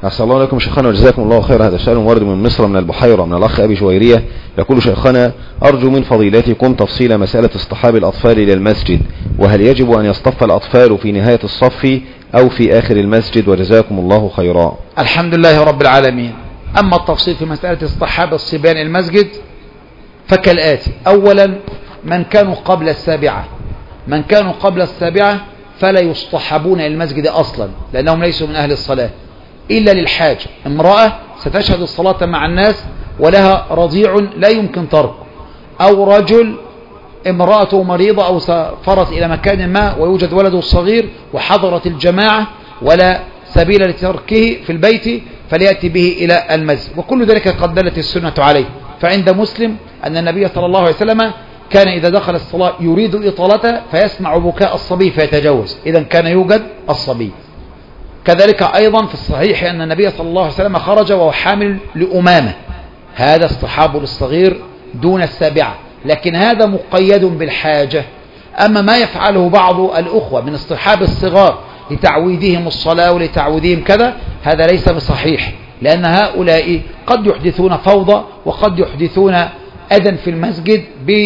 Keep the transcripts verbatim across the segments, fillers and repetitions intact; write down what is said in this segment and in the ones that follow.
أحسن الله عليكم شيخنا وجزاكم الله خير. هذا سؤال وارد من مصر من البحيرة من الأخ أبي جويرية يقول: شيخنا أرجو من فضيلتكم تفصيل مسألة اصطحاب الأطفال إلى المسجد، وهل يجب أن يصطف الأطفال في نهاية الصف أو في آخر المسجد؟ وجزاكم الله خيرا. الحمد لله رب العالمين. أما التفصيل في مسألة اصطحاب الصبيان المسجد فكالآتي: أولا، من كانوا قبل السابعة من كانوا قبل السابعة فلا يصطحبون إلى المسجد أصلا، لأنهم ليسوا من أهل الصلاة إلا للحاجة. امرأة ستشهد الصلاة مع الناس ولها رضيع لا يمكن تركه، أو رجل امرأته مريضة أو سافرت إلى مكان ما ويوجد ولده الصغير وحضرت الجماعة ولا سبيل لتركه في البيت فليأتي به إلى المسجد، وكل ذلك قد دلت السنة عليه. فعند مسلم أن النبي صلى الله عليه وسلم كان إذا دخل الصلاة يريد إطالته فيسمع بكاء الصبي فيتجوز، إذا كان يوجد الصبي. كذلك أيضا في الصحيح أن النبي صلى الله عليه وسلم خرج وهو حامل لأمامة، هذا اصطحاب للصغير دون السابعة، لكن هذا مقيد بالحاجة. أما ما يفعله بعض الأخوة من اصطحاب الصغار لتعويدهم الصلاة ولتعويدهم كذا، هذا ليس بصحيح، لأن هؤلاء قد يحدثون فوضى وقد يحدثون أذى في المسجد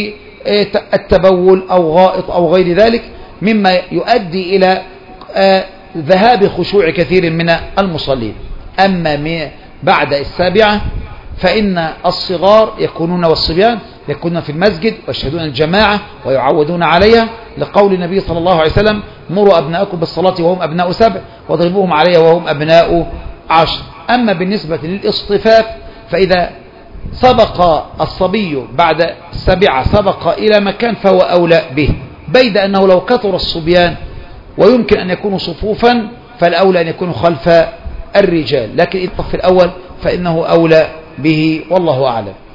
بالتبول أو غائط أو غير ذلك، مما يؤدي إلى ذهاب خشوع كثير من المصلين. أما بعد السابعة فإن الصغار يكونون والصبيان يكونون في المسجد ويشهدون الجماعة ويعودون عليها، لقول النبي صلى الله عليه وسلم: مروا أبناءكم بالصلاة وهم أبناء سبع واضربوهم عليها وهم أبناء عشر. أما بالنسبة للاصطفاف فإذا سبق الصبي بعد السابعة سبق إلى مكان فهو أولى به، بيد أنه لو كثر الصبيان ويمكن أن يكونوا صفوفا فالأولى أن يكونوا خلف الرجال، لكن الصف الأول فإنه أولى به، والله أعلم.